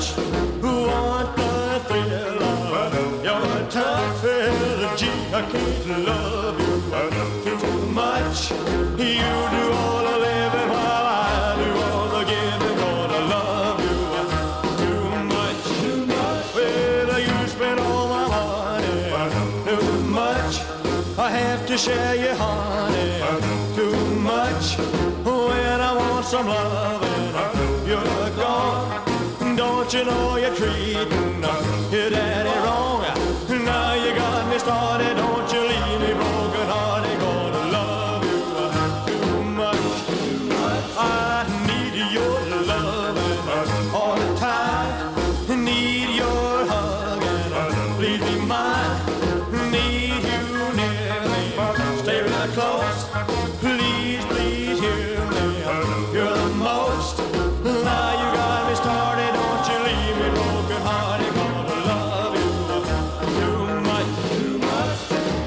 much. Want the thrill of your tough energy. I can't love you too much. You do all the living while I do all the giving. Gonna love you too much. Too much. Well, you spend all my money too much. I have to share your honey too much. When I want some loving, you're gone. Don't you know you're treating your daddy wrong? Now you got me started. Don't you leave me broken hearted. Gonna love you too much. I need your loving all the time. Need your hugging, please be mine. Need you near me, stay right close. Please, please hear me. You're the most. Now you got me started. Don't you leave me broken hearted. Gonna love you too much, too much.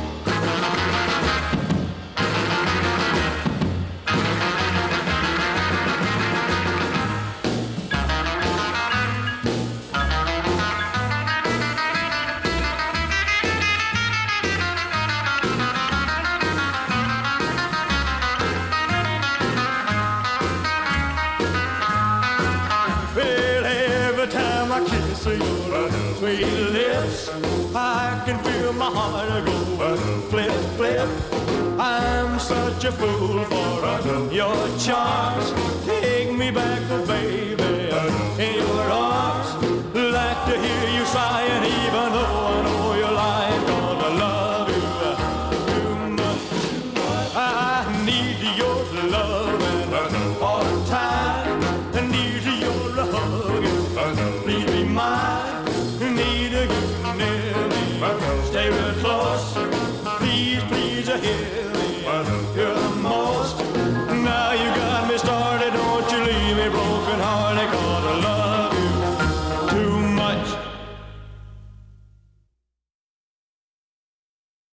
Well, every time I kiss your sweet lips, I can feel my heart go flip, flip. I'm such a fool for your charms. Take me back, baby, in your arms. Like to hear you sighing, even though I know you're lying. Gonna love you too much. I need your love.